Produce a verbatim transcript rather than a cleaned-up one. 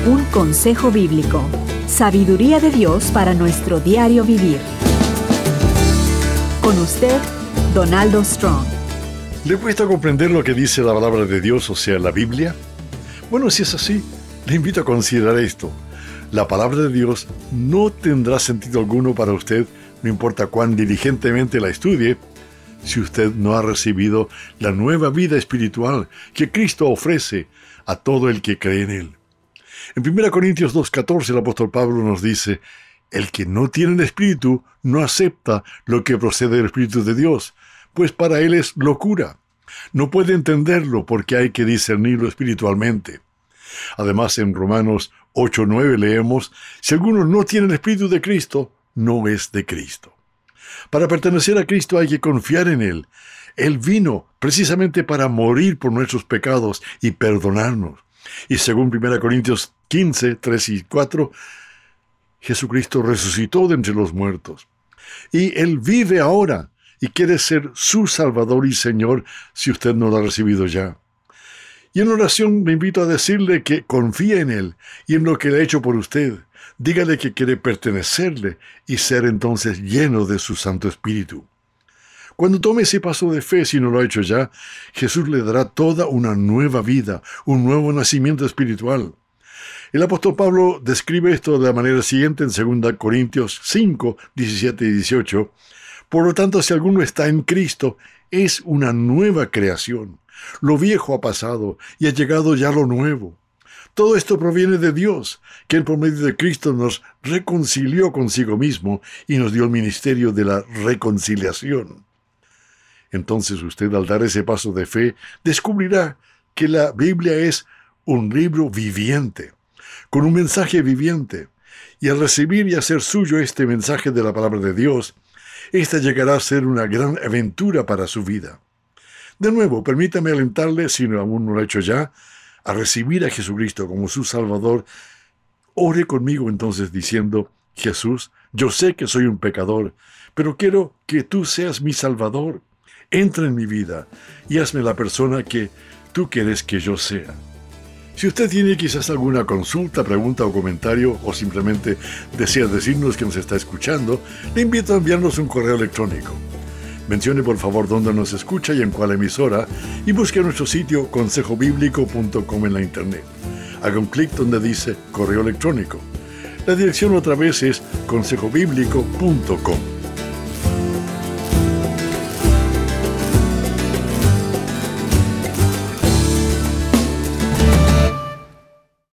Un consejo bíblico. Sabiduría de Dios para nuestro diario vivir. Con usted, Donaldo Strong. ¿Le cuesta comprender lo que dice la palabra de Dios, o sea, la Biblia? Bueno, si es así, le invito a considerar esto. La palabra de Dios no tendrá sentido alguno para usted, no importa cuán diligentemente la estudie, si usted no ha recibido la nueva vida espiritual que Cristo ofrece a todo el que cree en Él. En primera Corintios dos catorce el apóstol Pablo nos dice: el que no tiene el Espíritu no acepta lo que procede del Espíritu de Dios, pues para él es locura. No puede entenderlo porque hay que discernirlo espiritualmente. Además, en Romanos ocho nueve leemos: si alguno no tiene el Espíritu de Cristo, no es de Cristo. Para pertenecer a Cristo hay que confiar en Él. Él vino precisamente para morir por nuestros pecados y perdonarnos. Y según primera Corintios quince, tres y cuatro, Jesucristo resucitó de entre los muertos. Y Él vive ahora y quiere ser su Salvador y Señor si usted no lo ha recibido ya. Y en oración me invito a decirle que confíe en Él y en lo que Él ha hecho por usted. Dígale que quiere pertenecerle y ser entonces lleno de su Santo Espíritu. Cuando tome ese paso de fe, si no lo ha hecho ya, Jesús le dará toda una nueva vida, un nuevo nacimiento espiritual. El apóstol Pablo describe esto de la manera siguiente en segunda Corintios cinco, diecisiete y dieciocho. Por lo tanto, si alguno está en Cristo, es una nueva creación. Lo viejo ha pasado y ha llegado ya lo nuevo. Todo esto proviene de Dios, que Él por medio de Cristo nos reconcilió consigo mismo y nos dio el ministerio de la reconciliación. Entonces usted, al dar ese paso de fe, descubrirá que la Biblia es un libro viviente, con un mensaje viviente, y al recibir y hacer suyo este mensaje de la palabra de Dios, esta llegará a ser una gran aventura para su vida. De nuevo, permítame alentarle, si aún no lo ha hecho ya, a recibir a Jesucristo como su Salvador. Ore conmigo entonces diciendo: Jesús, yo sé que soy un pecador, pero quiero que tú seas mi Salvador. Entra en mi vida y hazme la persona que tú quieres que yo sea. Si usted tiene quizás alguna consulta, pregunta o comentario, o simplemente desea decirnos que nos está escuchando, le invito a enviarnos un correo electrónico. Mencione por favor dónde nos escucha y en cuál emisora, y busque nuestro sitio consejo bíblico punto com en la internet. Haga un clic donde dice correo electrónico. La dirección otra vez es consejo bíblico punto com.